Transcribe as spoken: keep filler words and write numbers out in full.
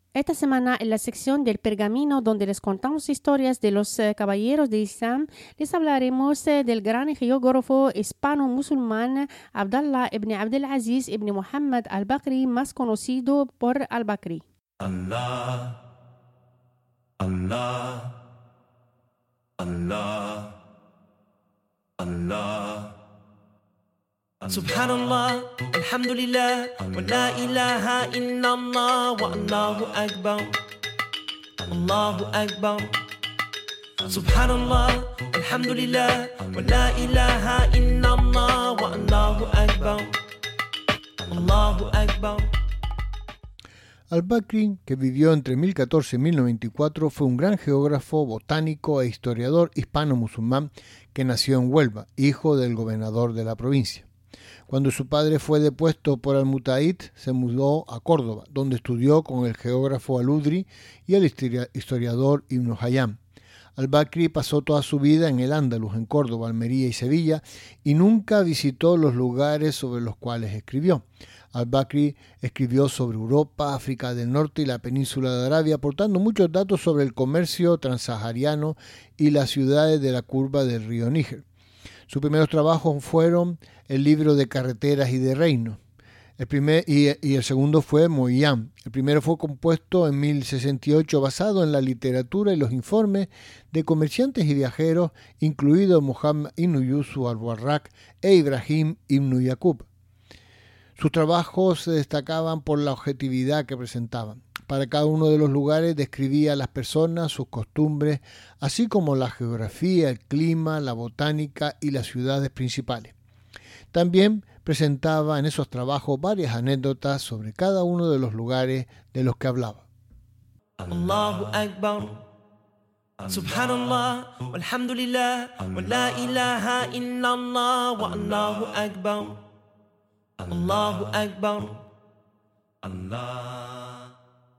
Esta semana en la sección del Pergamino, donde les contamos historias de los eh, caballeros de Islam, les hablaremos eh, del gran geógrafo hispano-musulmán Abdallah ibn Abdelaziz ibn Muhammad al-Bakri, más conocido por al-Bakri. Allah, Allah, Allah, Allah. Subhanallah, alhamdulillah, wa la ilaha illallah, wa Allahu akbar, Allahu akbar. Subhanallah, alhamdulillah, wa la ilaha illallah, wa Allahu akbar, Allahu akbar. Al-Bakri, que vivió entre mil catorce y mil noventa y cuatro, fue un gran geógrafo, botánico e historiador hispano-musulmán que nació en Huelva, hijo del gobernador de la provincia. Cuando su padre fue depuesto por Al-Mutaid, se mudó a Córdoba, donde estudió con el geógrafo Al-Udri y el historiador Ibn Hayyam. Al-Bakri pasó toda su vida en el Andalus, en Córdoba, Almería y Sevilla, y nunca visitó los lugares sobre los cuales escribió. Al-Bakri escribió sobre Europa, África del Norte y la península de Arabia, aportando muchos datos sobre el comercio transsahariano y las ciudades de la curva del río Níger. Sus primeros trabajos fueron el libro de carreteras y de reinos. El primer, y, y el segundo fue Moyam. El primero fue compuesto en mil sesenta y ocho, basado en la literatura y los informes de comerciantes y viajeros, incluidos Muhammad ibn Yusuf al-Warraq e Ibrahim ibn Yaqub. Sus trabajos se destacaban por la objetividad que presentaban. Para cada uno de los lugares describía las personas, sus costumbres, así como la geografía, el clima, la botánica y las ciudades principales. También presentaba en esos trabajos varias anécdotas sobre cada uno de los lugares de los que hablaba. Allahu Akbar, Subhanallah, walhamdulillah, wa la ilaha illallah, wa Allahu Akbar, Allahu Akbar, Allah.